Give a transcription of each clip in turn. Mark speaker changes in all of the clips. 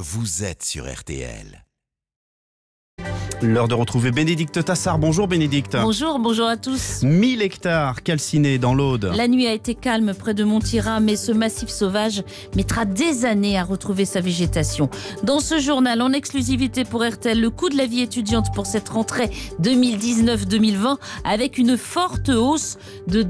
Speaker 1: vous êtes sur RTL.
Speaker 2: L'heure de retrouver Bénédicte Tassard. Bonjour Bénédicte.
Speaker 3: Bonjour à tous.
Speaker 2: 1000 hectares calcinés dans l'Aude.
Speaker 3: La nuit a été calme près de Montira, mais ce massif sauvage mettra des années à retrouver sa végétation. Dans ce journal, en exclusivité pour RTL, le coût de la vie étudiante pour cette rentrée 2019-2020, avec une forte hausse de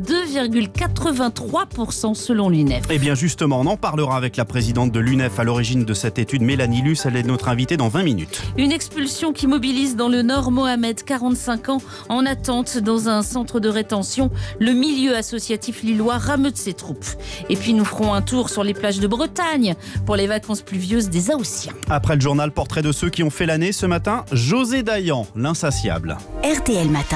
Speaker 3: 2,83% selon l'UNEF.
Speaker 2: Eh bien justement, on en parlera avec la présidente de l'UNEF à l'origine de cette étude, Mélanie Luce. Elle est notre invitée dans 20 minutes.
Speaker 3: Une expulsion qui mobilise dans le Nord. Mohamed, 45 ans, en attente dans un centre de rétention. Le milieu associatif lillois rameute ses troupes. Et puis nous ferons un tour sur les plages de Bretagne pour les vacances pluvieuses des Haussiens.
Speaker 2: Après le journal, portrait de ceux qui ont fait l'année ce matin, José Dayan, l'insatiable.
Speaker 4: RTL Matin.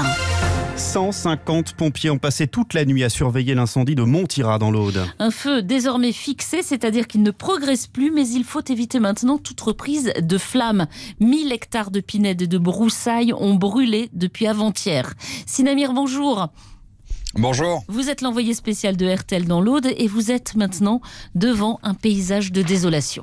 Speaker 2: 150 pompiers ont passé toute la nuit à surveiller l'incendie de Montira dans l'Aude.
Speaker 3: Un feu désormais fixé, c'est-à-dire qu'il ne progresse plus, mais il faut éviter maintenant toute reprise de flammes. 1000 hectares de pinèdes et de broussailles ont brûlé depuis avant-hier. Sinamir, bonjour.
Speaker 5: Bonjour.
Speaker 3: Vous êtes l'envoyé spécial de RTL dans l'Aude et vous êtes maintenant devant un paysage de désolation.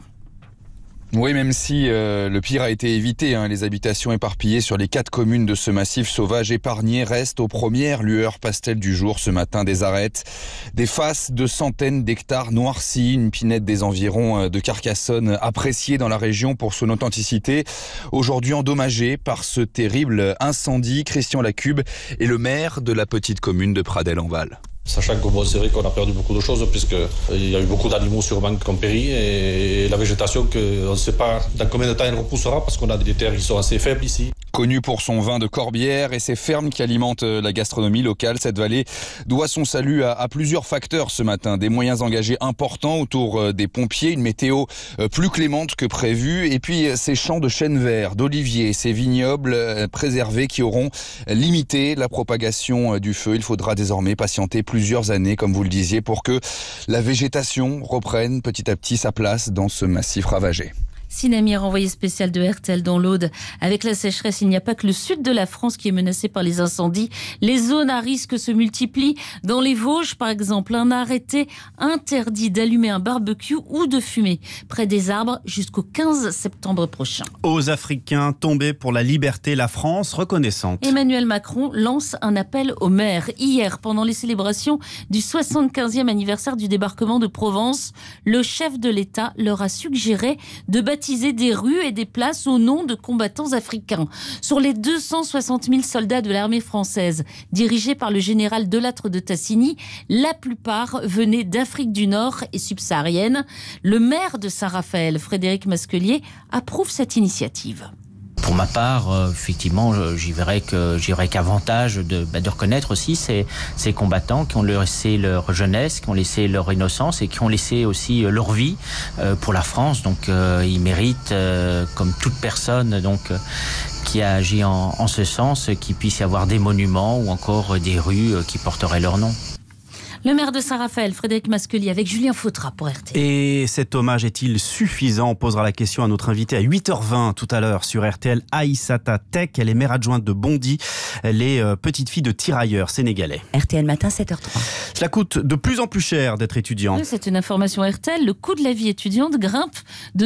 Speaker 5: Oui, même si le pire a été évité, les habitations éparpillées sur les 4 communes de ce massif sauvage épargné restent aux premières lueurs pastel du jour ce matin des arêtes. Des faces de centaines d'hectares noircis, une pinède des environs de Carcassonne appréciée dans la région pour son authenticité. Aujourd'hui endommagée par ce terrible incendie, Christian Lacube est le maire de la petite commune de Pradelles-en-Val.
Speaker 6: Sachant que c'est vrai qu'on a perdu beaucoup de choses puisqu'il y a eu beaucoup d'animaux sûrement qui ont péri et la végétation on ne sait pas dans combien de temps elle repoussera parce qu'on a des terres qui sont assez faibles ici.
Speaker 5: Connue pour son vin de Corbière et ses fermes qui alimentent la gastronomie locale, cette vallée doit son salut à plusieurs facteurs ce matin. Des moyens engagés importants autour des pompiers, une météo plus clémente que prévu et puis ces champs de chênes verts, d'oliviers, ces vignobles préservés qui auront limité la propagation du feu. Il faudra désormais patienter plusieurs années, comme vous le disiez, pour que la végétation reprenne petit à petit sa place dans ce massif ravagé.
Speaker 3: Sinamir, envoyé spécial de RTL dans l'Aude. Avec la sécheresse, il n'y a pas que le sud de la France qui est menacé par les incendies. Les zones à risque se multiplient. Dans les Vosges, par exemple, un arrêté interdit d'allumer un barbecue ou de fumer près des arbres jusqu'au 15 septembre prochain.
Speaker 2: Aux Africains tombés pour la liberté, la France reconnaissante.
Speaker 3: Emmanuel Macron lance un appel aux maires. Hier, pendant les célébrations du 75e anniversaire du débarquement de Provence, le chef de l'État leur a suggéré de bâtir des rues et des places au nom de combattants africains. Sur les 260 000 soldats de l'armée française, dirigés par le général Delattre de Tassigny, la plupart venaient d'Afrique du Nord et subsaharienne. Le maire de Saint-Raphaël, Frédéric Masquelier, approuve cette initiative.
Speaker 7: Pour ma part, effectivement, j'y verrais qu'avantage de reconnaître aussi ces combattants qui ont laissé leur jeunesse, qui ont laissé leur innocence et qui ont laissé aussi leur vie pour la France. Donc, ils méritent, comme toute personne, qui a agi en ce sens, qu'il puisse y avoir des monuments ou encore des rues qui porteraient leur nom.
Speaker 3: Le maire de Saint-Raphaël, Frédéric Masquelier, avec Julien Fautra pour RTL.
Speaker 2: Et cet hommage est-il suffisant ? On posera la question à notre invitée à 8h20 tout à l'heure sur RTL, Aïssata Tech. Elle est maire adjointe de Bondy. Elle est petite fille de tirailleurs sénégalais.
Speaker 4: RTL Matin, 7h03.
Speaker 2: Cela coûte de plus en plus cher d'être étudiant.
Speaker 3: Oui, c'est une information RTL. Le coût de la vie étudiante grimpe de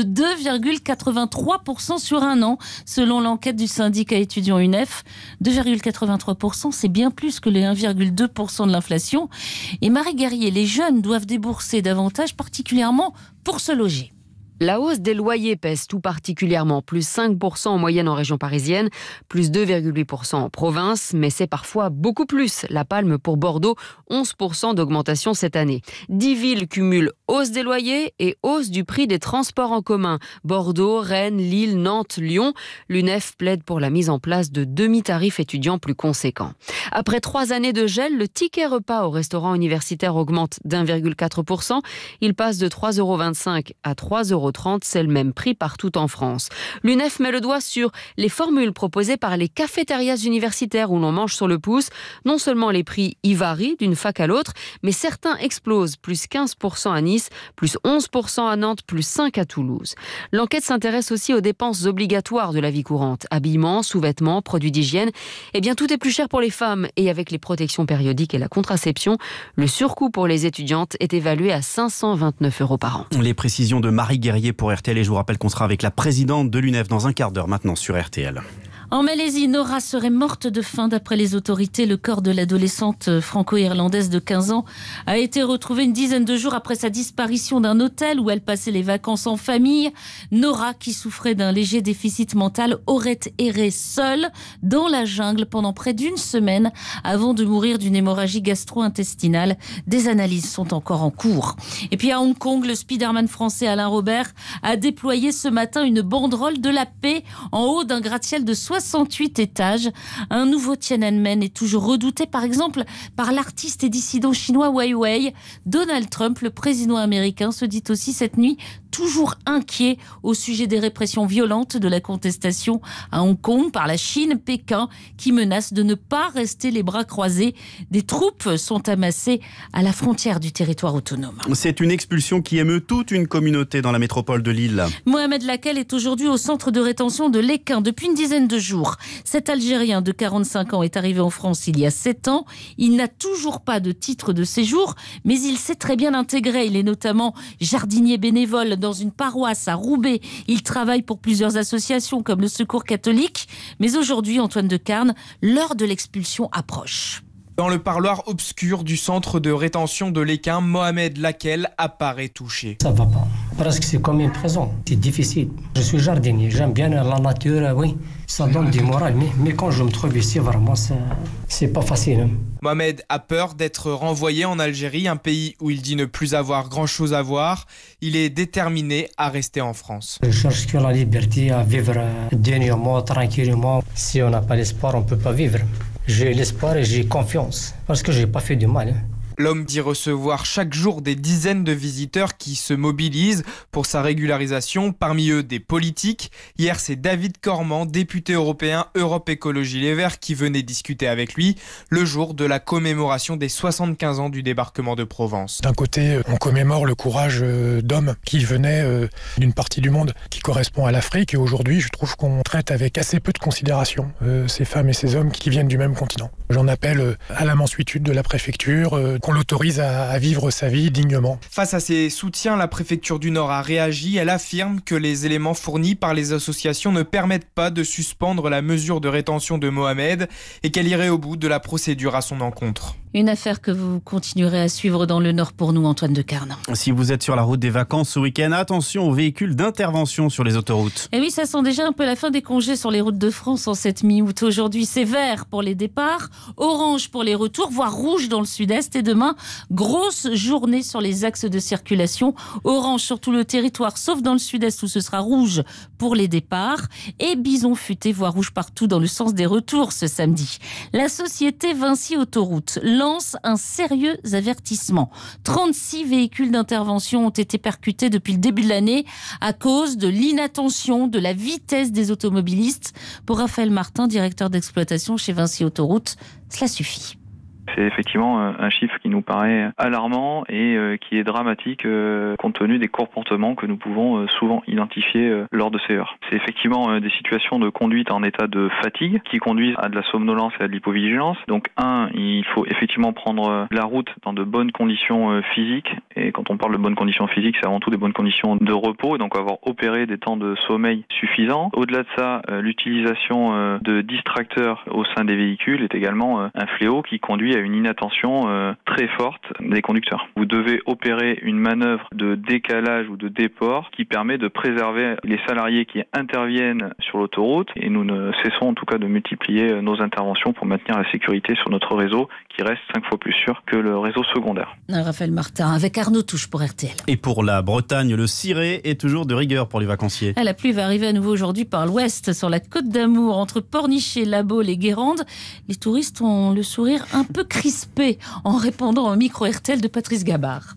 Speaker 3: 2,83% sur un an, selon l'enquête du syndicat étudiant UNEF. 2,83%, c'est bien plus que les 1,2% de l'inflation. Et Marie Guerrier, les jeunes doivent débourser davantage, particulièrement pour se loger.
Speaker 8: La hausse des loyers pèse tout particulièrement, plus 5% en moyenne en région parisienne, plus 2,8% en province, mais c'est parfois beaucoup plus. La palme pour Bordeaux, 11% d'augmentation cette année. 10 villes cumulent hausse des loyers et hausse du prix des transports en commun. Bordeaux, Rennes, Lille, Nantes, Lyon. L'UNEF plaide pour la mise en place de demi-tarifs étudiants plus conséquents. Après 3 années de gel, le ticket repas au restaurant universitaire augmente d'1,4%. Il passe de 3,25 € à 3,30 €. C'est le même prix partout en France. L'UNEF met le doigt sur les formules proposées par les cafétérias universitaires où l'on mange sur le pouce. Non seulement les prix y varient d'une fac à l'autre, mais certains explosent, plus 15% à Nice, plus 11% à Nantes, plus 5% à Toulouse. L'enquête s'intéresse aussi aux dépenses obligatoires de la vie courante. Habillement, sous-vêtements, produits d'hygiène. Eh bien, tout est plus cher pour les femmes. Et avec les protections périodiques et la contraception, le surcoût pour les étudiantes est évalué à 529 € par an.
Speaker 2: Les précisions de Marie Guerrier Guerrier pour RTL et je vous rappelle qu'on sera avec la présidente de l'UNEF dans un quart d'heure maintenant sur RTL.
Speaker 3: En Malaisie, Nora serait morte de faim d'après les autorités. Le corps de l'adolescente franco-irlandaise de 15 ans a été retrouvé une dizaine de jours après sa disparition d'un hôtel où elle passait les vacances en famille. Nora, qui souffrait d'un léger déficit mental, aurait erré seule dans la jungle pendant près d'une semaine avant de mourir d'une hémorragie gastro-intestinale. Des analyses sont encore en cours. Et puis à Hong Kong, le Spider-Man français Alain Robert a déployé ce matin une banderole de la paix en haut d'un gratte-ciel de 68 étages. Un nouveau Tiananmen est toujours redouté, par exemple, par l'artiste et dissident chinois Weiwei. Donald Trump, le président américain, se dit aussi cette nuit toujours inquiet au sujet des répressions violentes de la contestation à Hong Kong par la Chine, Pékin, qui menace de ne pas rester les bras croisés. Des troupes sont amassées à la frontière du territoire autonome.
Speaker 2: C'est une expulsion qui émeut toute une communauté dans la métropole de Lille.
Speaker 3: Mohamed Lakel est aujourd'hui au centre de rétention de l'Équin depuis une dizaine de jours. Cet Algérien de 45 ans est arrivé en France il y a 7 ans. Il n'a toujours pas de titre de séjour, mais il sait très bien l'intégrer. Il est notamment jardinier bénévole dans une paroisse à Roubaix. Il travaille pour plusieurs associations comme le Secours catholique. Mais aujourd'hui, Antoine de Carne, l'heure de l'expulsion approche.
Speaker 9: Dans le parloir obscur du centre de rétention de l'Équin, Mohamed Lakel apparaît touché.
Speaker 10: Ça va pas, parce que c'est comme une prison, c'est difficile. Je suis jardinier, j'aime bien la nature, oui, ça donne du moral, mais quand je me trouve ici, vraiment, c'est pas facile.
Speaker 9: Mohamed a peur d'être renvoyé en Algérie, un pays où il dit ne plus avoir grand-chose à voir. Il est déterminé à rester en France.
Speaker 10: Je cherche que la liberté, à vivre dignement, tranquillement. Si on n'a pas l'espoir, on peut pas vivre. J'ai l'espoir et j'ai confiance, parce que j'ai pas fait du mal.
Speaker 9: L'homme dit recevoir chaque jour des dizaines de visiteurs qui se mobilisent pour sa régularisation, parmi eux des politiques. Hier, c'est David Cormand, député européen Europe Écologie Les Verts, qui venait discuter avec lui le jour de la commémoration des 75 ans du débarquement de Provence.
Speaker 11: D'un côté, on commémore le courage d'hommes qui venaient d'une partie du monde qui correspond à l'Afrique, et aujourd'hui, je trouve qu'on traite avec assez peu de considération ces femmes et ces hommes qui viennent du même continent. J'en appelle à la mansuétude de la préfecture, qu'on l'autorise à vivre sa vie dignement.
Speaker 9: Face à ces soutiens, la préfecture du Nord a réagi. Elle affirme que les éléments fournis par les associations ne permettent pas de suspendre la mesure de rétention de Mohamed et qu'elle irait au bout de la procédure à son encontre.
Speaker 3: Une affaire que vous continuerez à suivre dans le Nord pour nous, Antoine de Carne.
Speaker 2: Si vous êtes sur la route des vacances ce week-end, attention aux véhicules d'intervention sur les autoroutes.
Speaker 3: Et oui, ça sent déjà un peu la fin des congés sur les routes de France en cette mi-août. Aujourd'hui, c'est vert pour les départs, orange pour les retours, voire rouge dans le sud-est. Et demain, grosse journée sur les axes de circulation. Orange sur tout le territoire, sauf dans le sud-est où ce sera rouge pour les départs. Et bison futé, voire rouge partout dans le sens des retours ce samedi. La société Vinci Autoroute lance un sérieux avertissement. 36 véhicules d'intervention ont été percutés depuis le début de l'année à cause de l'inattention, de la vitesse des automobilistes. Pour Raphaël Martin, directeur d'exploitation chez Vinci Autoroute, cela suffit.
Speaker 12: C'est effectivement un chiffre qui nous paraît alarmant et qui est dramatique compte tenu des comportements que nous pouvons souvent identifier lors de ces heures. C'est effectivement des situations de conduite en état de fatigue qui conduisent à de la somnolence et à de l'hypovigilance. Donc il faut effectivement prendre la route dans de bonnes conditions physiques. Et quand on parle de bonnes conditions physiques, c'est avant tout des bonnes conditions de repos et donc avoir opéré des temps de sommeil suffisants. Au-delà de ça, l'utilisation de distracteurs au sein des véhicules est également un fléau qui conduit à une inattention très forte des conducteurs. Vous devez opérer une manœuvre de décalage ou de déport qui permet de préserver les salariés qui interviennent sur l'autoroute et nous ne cessons en tout cas de multiplier nos interventions pour maintenir la sécurité sur notre réseau qui reste 5 fois plus sûr que le réseau secondaire.
Speaker 3: Raphaël Martin avec Arnaud Touche pour RTL.
Speaker 2: Et pour la Bretagne, le ciré est toujours de rigueur pour les vacanciers.
Speaker 3: La pluie va arriver à nouveau aujourd'hui par l'ouest sur la Côte d'Amour entre Pornichet, La Baule et Guérande. Les touristes ont le sourire un peu crispé en répondant au micro RTL de Patrice Gabard.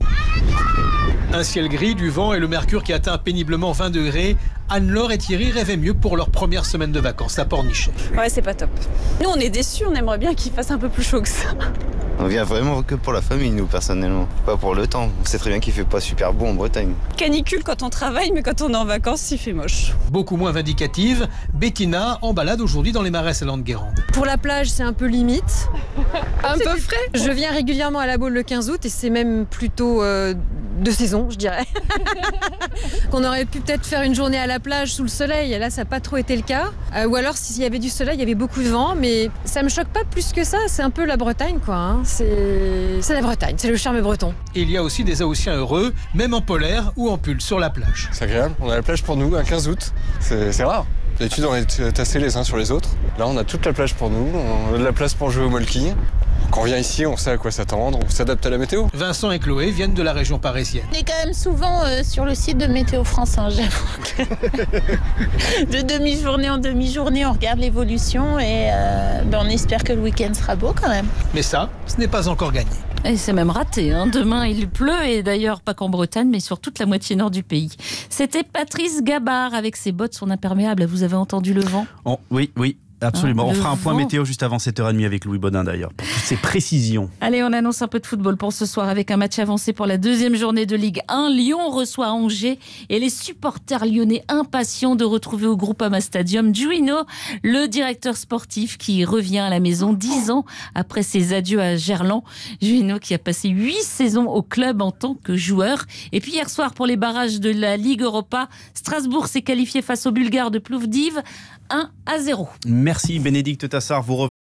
Speaker 13: Un ciel gris, du vent et le mercure qui atteint péniblement 20 degrés. Anne-Laure et Thierry rêvaient mieux pour leur première semaine de vacances à Pornichet.
Speaker 14: Ouais, c'est pas top. Nous, on est déçus, on aimerait bien qu'il fasse un peu plus chaud que ça.
Speaker 15: On vient vraiment que pour la famille, nous, personnellement. Pas pour le temps. On sait très bien qu'il fait pas super beau en Bretagne.
Speaker 14: Canicule quand on travaille, mais quand on est en vacances, il fait moche.
Speaker 13: Beaucoup moins vindicative, Bettina en balade aujourd'hui dans les marais salants de Guérande.
Speaker 16: Pour la plage, c'est un peu limite. Un peu frais. Je viens régulièrement à La Baule le 15 août et c'est même plutôt de saison, je dirais. Qu'on aurait pu peut-être faire une journée à la plage sous le soleil, et là ça n'a pas trop été le cas. Ou alors s'il y avait du soleil, il y avait beaucoup de vent, mais ça me choque pas plus que ça, c'est un peu la Bretagne quoi. Hein. C'est la Bretagne, c'est le charme breton.
Speaker 13: Et il y a aussi des Haussiens heureux, même en polaire ou en pull sur la plage.
Speaker 17: C'est agréable, on a la plage pour nous, un 15 août, c'est rare. D'habitude on est tassés les uns sur les autres. Là on a toute la plage pour nous, on a de la place pour jouer au molki. Quand on vient ici, on sait à quoi s'attendre, on s'adapte à la météo.
Speaker 13: Vincent et Chloé viennent de la région parisienne.
Speaker 18: On est quand même souvent sur le site de Météo France, hein, j'avoue. De demi-journée en demi-journée, on regarde l'évolution et on espère que le week-end sera beau quand même.
Speaker 13: Mais ça, ce n'est pas encore gagné.
Speaker 3: Et c'est même raté. Hein. Demain, il pleut, et d'ailleurs pas qu'en Bretagne, mais sur toute la moitié nord du pays. C'était Patrice Gabard avec ses bottes, son imperméable. Vous avez entendu le vent ?
Speaker 2: Oui. Absolument. On fera un point
Speaker 3: vent.
Speaker 2: météo juste avant 7h30 avec Louis Baudin d'ailleurs, pour toutes ces précisions.
Speaker 3: Allez, on annonce un peu de football pour ce soir avec un match avancé pour la deuxième journée de Ligue 1. Lyon reçoit Angers et les supporters lyonnais impatients de retrouver au Groupama Stadium Gioino, le directeur sportif qui revient à la maison 10 ans après ses adieux à Gerland. Gioino qui a passé 8 saisons au club en tant que joueur. Et puis hier soir pour les barrages de la Ligue Europa, Strasbourg s'est qualifié face aux Bulgares de Plovdiv 1-0.
Speaker 2: Merci Bénédicte Tassard. Vous